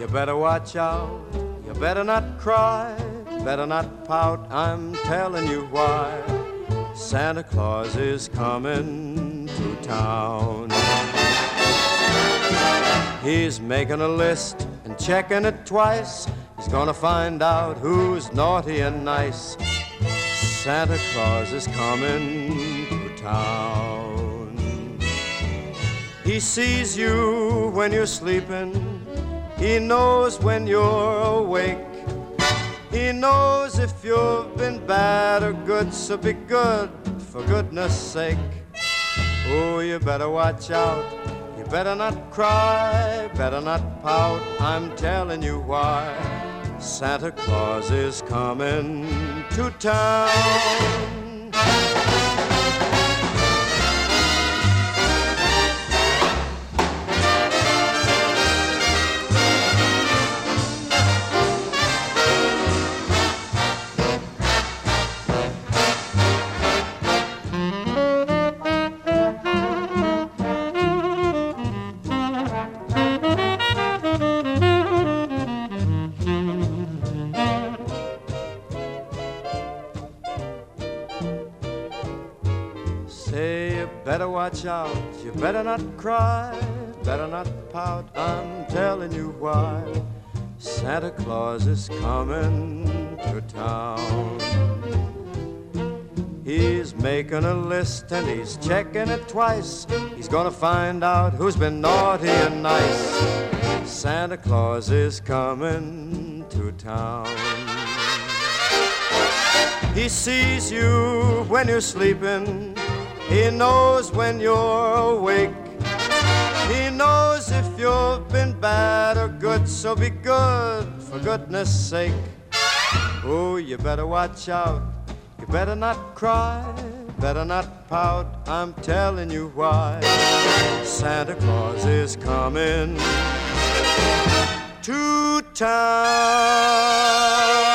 better watch out, you better not cry, better not pout, I'm telling you why. Santa Claus is coming to town. He's making a list and checking it twice. He's gonna find out who's naughty and nice. Santa Claus is coming to town. He sees you when you're sleeping. He knows when you're awake. He knows if you've been bad or good, so be good for goodness sake. Oh, you better watch out. You better not cry, better not pout, I'm telling you why. Santa Claus is coming to town. Say you better watch out, you better not cry, better not pout, I'm telling you why. Santa Claus is coming to town. He's making a list and he's checking it twice. He's gonna find out who's been naughty and nice. Santa Claus is coming to town. He sees you when you're sleeping. He knows when you're awake. He knows if you've been bad or good, so be good for goodness sake. Oh, you better watch out. You better not cry, better not pout, I'm telling you why. Santa Claus is coming to town.